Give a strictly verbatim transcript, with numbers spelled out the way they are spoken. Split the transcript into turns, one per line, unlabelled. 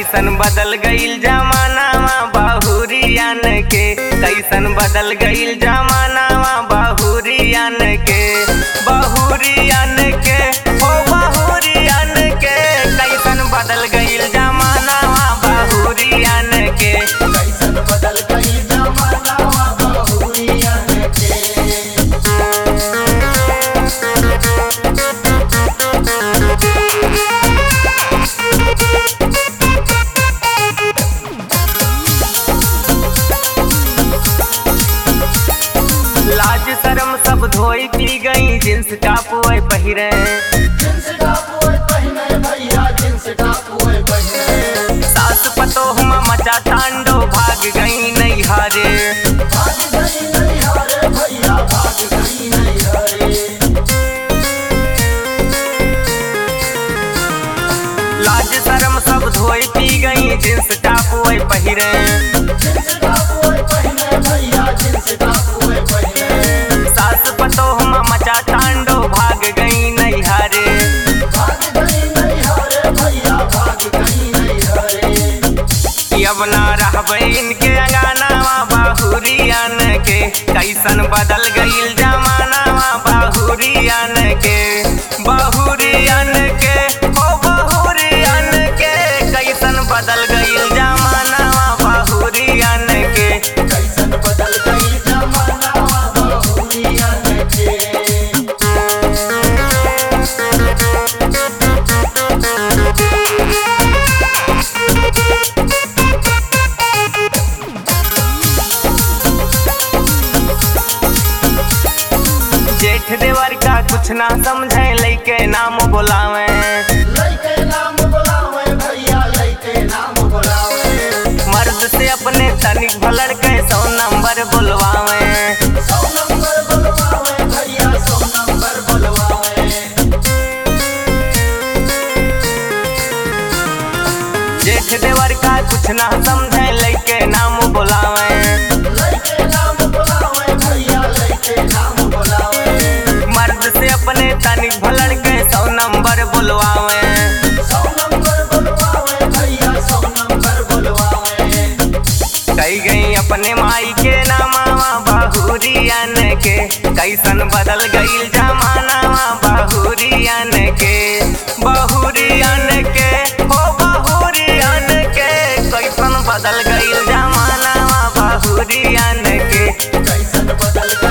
कैसन बदल गईल जमानावा बहुरियन के, कैसन बदल गईल जमानावा बहुरियन के, बहुरियन के ओ बहुरियन के, कैसन बदल गईल जमानावा बहुरियन के,
कैसन बदल गईल जमानावा बहुरियन के।
लाज शर्म सब धोई पी गई जींस टॉप ओए पहिरे,
जींस टॉप ओए पहिने भैया जींस टॉप ओए पहिने।
सास पतोह में मचा तांडो भाग गई नैहरे,
भाग गई नैहरे भैया भाग गई नैहरे।
लाज शर्म सब धोई पी गई जींस टॉप ओए पहिरे,
जींस टॉप ओए पहिने भैया जींस टॉप ओए पहिने।
सास पतोह में मचा तांडो भाग गई नैहरे,
भाग गई नैहरे भैया भाग गई नैहरे।
अब ना रहबै इनके अंगनावा बहुरियन के, कैसन बदल गईल जमानावा बहुरियन के, बहुरियन के ओ बहुरियन के, कैसन बदल गईल जमानावा बहुरियन के,
कैसन बदल गईल जमानावा बहुरियन के।
जेठ देवर का कुछ ना समझे लइके नाम बुलावे,
लइके नाम बुलावे भैया लइके नाम बुलावे।
मर्द से अपने तनिक भलड़ के सौ नंबर बुलवावे,
सौ नंबर बुलवावे भैया सौ नंबर बुलवावे।
जेठ देवर का कुछ ना समझे लइके नाम बुलावे,
लइके नाम बुलावे भैया लइके नाम बुलावे।
मर्द से अपने तनिक भलड़ के सौ नंबर बुलवावे,
सौ नंबर बुलवावे भैया सौ नंबर बुलवावे।
कई गई अपने माई के नामावा बहुरियन के, कैसन बदल गईल जमानावा बहुरियन के, बहुरियन के ओ बहुरियन के, कैसन बदल गईल जमानावा बहुरियन के,
कैसन बदल